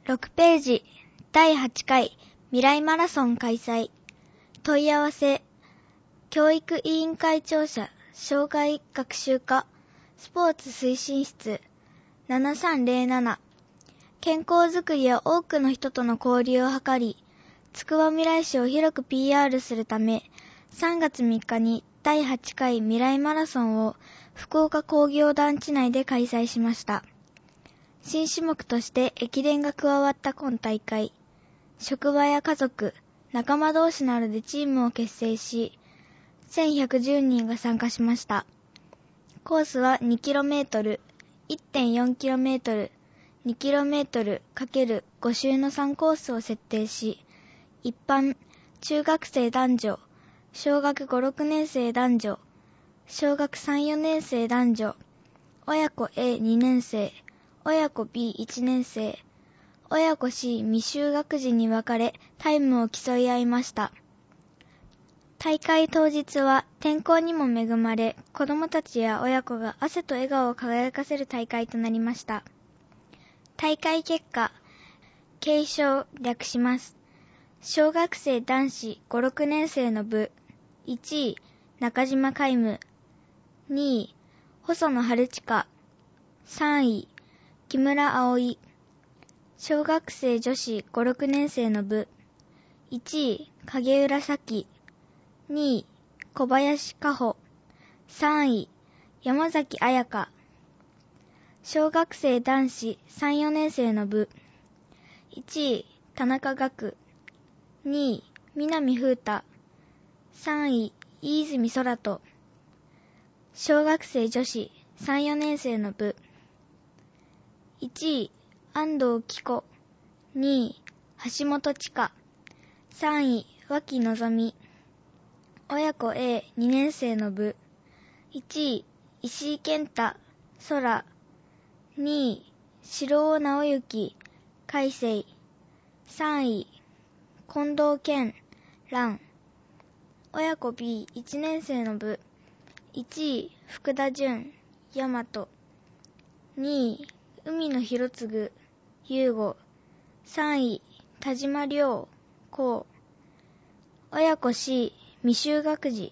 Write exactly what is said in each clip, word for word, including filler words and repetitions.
ろくページだいはちかい未来マラソン開催。問い合わせ教育委員会庁舎障害学習課スポーツ推進室ななさんぜろなな。健康づくりや多くの人との交流を図り、つくばみらい市を広く ピーアール するため、さんがつみっかにだいはちかい未来マラソンを福岡工業団地内で開催しました。新種目として駅伝が加わった今大会、職場や家族、仲間同士などでチームを結成し、せんひゃくじゅうにんが参加しました。コースは にキロメートル、いってんよんキロメートル、にキロメートル×ご 周のさんコースを設定し、一般、中学生男女、小学ご、ろくねん生男女、小学さん、よねん生男女、親子 エーに 年生、親子 ビーいち 年生、親子 シー 未就学児に分かれタイムを競い合いました。大会当日は天候にも恵まれ、子どもたちや親子が汗と笑顔を輝かせる大会となりました。大会結果、継承略します。小学生男子ご、ろくねん生の部、いちい、中島海夢、にい、細野晴親、さんい、木村葵。小学生女子ご、ろくねん生の部、いちい、影浦咲、にい、小林香穂、さんい、山崎彩香。小学生男子さん、よねん生の部、いちい、田中岳、にい、南風太、さんい、飯泉空人。小学生女子さん、よねん生の部、いちい、安藤希子、にい、橋本千佳、さんい、脇のぞみ。親子 エーに 年生の部、いちい、石井健太、空、にい、城尾直之、海星、さんい、近藤健、蘭。親子 ビーいち 年生の部、いちい、福田淳、大和、にい、海野博次、優吾、さんい、田島亮、こう。親子 シー、未就学児、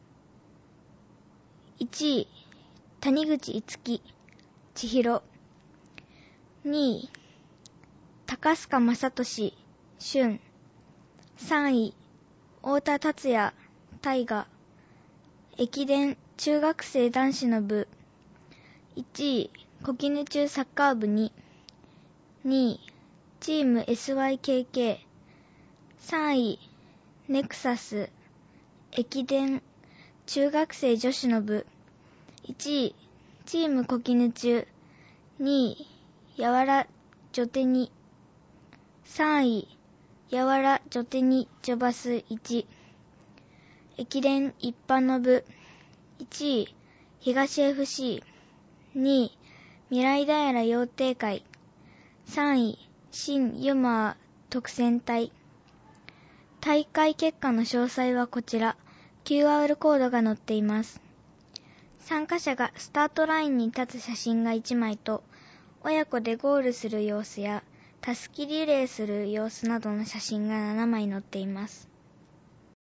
いちい、谷口いつき、千尋、にい、高須賀正俊、俊、さんい、太田達也、大河。駅伝中学生男子の部、いちい、小絹中サッカー部に、にい、チーム エスワイケーケー、さんい、ネクサス、駅伝中学生女子の部、いちい、チーム小絹中、にい、やわら女手に、さんい、やわら女手にジョバスいち。駅伝一般の部、いちい、東 エフシー、にい、未来平養鶏会、さんい、新ユマー特選隊。大会結果の詳細はこちら、キューアール コードが載っています。参加者がスタートラインに立つ写真がいちまいと、親子でゴールする様子や、たすきリレーする様子などの写真がななまい載っています。